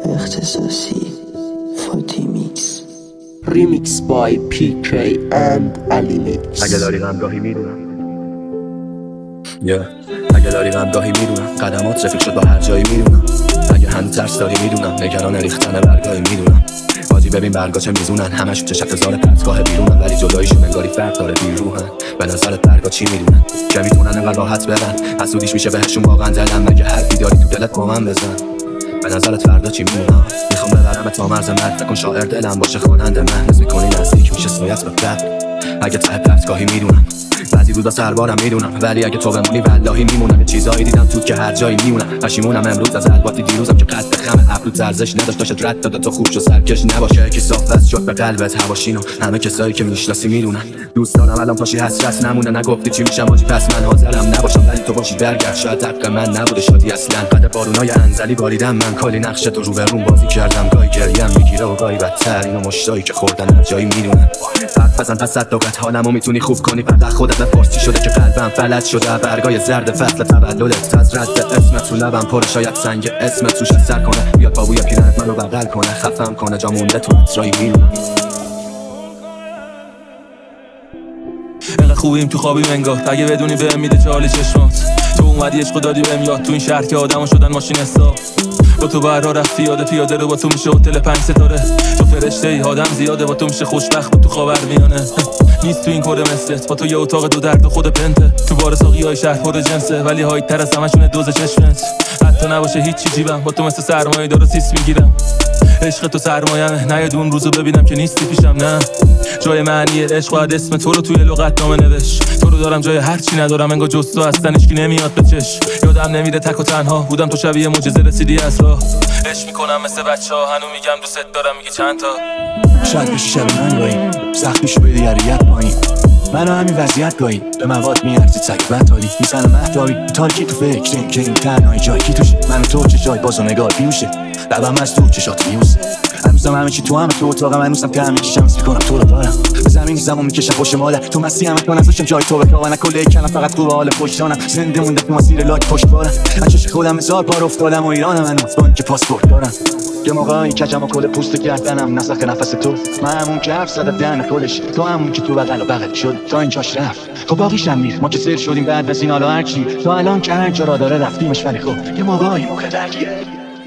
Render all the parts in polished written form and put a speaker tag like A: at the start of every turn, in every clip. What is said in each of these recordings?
A: اختصاصی فاتی میکس
B: ریمیکس بای PK and Ali Mix.
C: اگه داری غمگاهی میدونم اگه داری غمگاهی میدونم قدمات رفیق شد با هر جایی میدونم اگه هنوز ترس داری میدونم نگران ریختن برگاهی میدونم بازی ببین برگا چه میزونن همش چشک هزار پرتگاه بیرونن ولی جداییشون انگاری فرق داره بیروحن به نظرت برگا چی میدونن که میتونن انقدر راحت برن حسودیش میشه بهشون واقعا دلم مگه حرفی داری تو دلت با من بزن به نظرت فردا چی میدونم میخوام ببرم تا مرز مرد نکن شاعر دلم باشه خواننده من حس میکنی نزدیک میشه سایت به قبل اگه ته پرتگاهی میدونم بعضی روزا سربارم میدونم ولی اگه تو بمونی والهی میمونم یه چیزایی دیدم تو که هر جایی میمونم پشیمونم امروز از الباطی دیروزم که قد خم ابرو ارزش نداشت داشت رد داد تو خوب شو سرکش نباشه که صاف بس شد به قلبت هواشینو همه کسایی که میشناسی میدونن دوست دارم الان پاشی حسرت نمونه نگفتی چی میشم باجی پس من حاضرم نباشم ولی تو باشی برگرد شاید حق من نبوده شادی اصلا قد بارونای انزلی باریدم من کلی نقش تو رو به روم بازی کردم گاهی گریم میگیره و گاهی بدتر اینو مشتایی که خوردن هر جایی میدونن حرف بزن پس صدقت حالمو میتونی خوب کنی فقط خودت بپرسی شده که قلبم فلج شده برگای زرد فصل تولدت از رد اسمت تو لبم پر شاید سنگ اسمت روش اثر کنه بیاد بابوی پیرنت منو بغل کنه خفم کنه جا مونده تو اطرایی میدونم
D: انقدر خوبیم تو خوابیم انگار اگه بدونی بهم میده چالی چشمات تو اومدی عشق دادی بهم یاد تو این شهر که آدمو شدن ماشین حساب با تو برا رفتی یاد پیاده رو با تو میشه هتل 5 ستاره تو فرشته ای آدم زیاده با تو میشه خوشبخت با تو خاورمیانه نیست تو این کره مثلت با تو یه اتاق دو درد و خود پنته تو بار ساقیای شهر پر جنسه ولی هایت تر از همشونه دوز چشمت حتی نباشه هیچی جیبم با تو مثل سرمایه دارو سیس میگیرم عشق تو سرمایه‌مه نه یه دون روزو ببینم که نیستی پیشم نه جای معنی عشق و اسم تو رو توی لغتنامه نوشت تو رو دارم جای هر چی ندارم انگار جز تو هستن هیچکی نمیاد به چش یادم نمیره تک و تنها بودم تو شبیه معجزه رسیدی از راه عشق میکنم مثل بچه‌ها هنوز میگم دوست دارم میگی چند تا
E: شاید بشی شب من گاهی سخت بشی به دیگریت پایین منو همین وضعیت گاهی به مواد میارزید سگ بطالی میزنم مهدابی تارکی تو فکر این که این تنهایی جای کی توشه من تو چه جای بازو نگاه بیوشه لبم از تو چشات میوزه هنوزم همه چی تو همه تو اتاقم هنوزم که همه چی شمس میکنم تو رو دارم به زمین زمان میکشم خوش مادر تو مسیح همه کن ازشم جای تو بکا و نکله کنم فقط خوب حال پشتانم زنده مونده تو مسیر لاک پشت بارم از چش خودم هزار بار افتادم و ایرانم هنوز با اینکه پاسپورت دارم یه موقعی کجم و کل پوست گردنم نسخ نفس تو من همون که حرف زده دهن خودش تو همون که تو بغل و بغل شد تا اینجاش رفت خب باقیشم میره ما که سر شدیم بعد از این حالا هرچی تو الان که هر جا را داره رفتیمش ولی خب یه موقعی موقع درگیره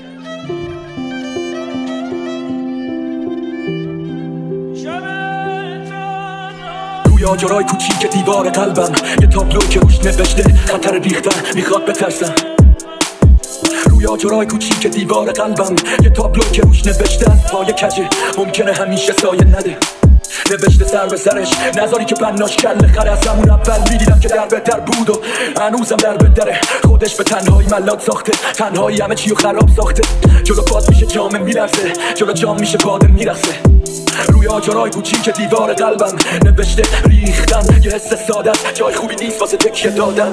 E: روی آجرای کوچیک دیوار قلبم یه تابلو که روش نوشته خطر ریختن میخواد بترسم روی آجرای کوچیک دیوار قلبم یه تابلو که روش نوشته از پای کجه ممکنه همیشه سایه نده نوشته سر به سرش نذاری که بناش کله خره از همون اول میدیدم که در به در بود و هنوزم در به دره خودش به تنهایی ملات ساخته تنهایی همه چیو خراب ساخته جلو باد میشه جام میرسه جلو جام میشه باد میرسه روی آجرای کوچیک دیوار قلبم نوشته ریختن یه حس ساده است جای خوبی نیست واسه تکیه دادن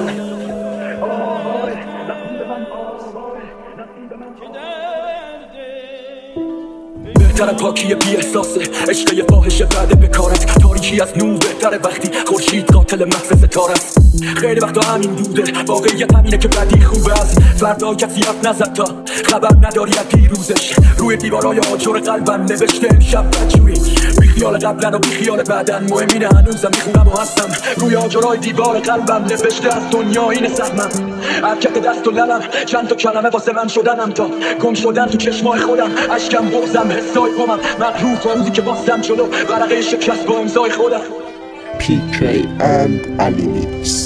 E: بهتر پاکی بی احساسه عشق یه فاحشه بعد بکارت تاریکی از نور بهتره وقتی خورشید قاتل مغز ستاره است خیلی وقتا همین بوده واقعیت همینه که بدی خوبه از فردا کسی حرف نزد تا خبر نداری از پیروزش روی دیوارای آجر قلبم نوشته امشب بدجوری بی خیال قبلن و بی خیال بعدن مهم اینه هنوزم میخونم و هستم روی آجرای دیوار قلبم نوشته از دنیا این سهمم حرکت دست و لبم چند تا کلمه واسه من شدنم تا گم شدن تو چشمای خودم اشکم بغزم حسای قمم مغرور تا روزی که باستم جلو ورقه شکست با امضای خودم
B: PK and Ali Mix.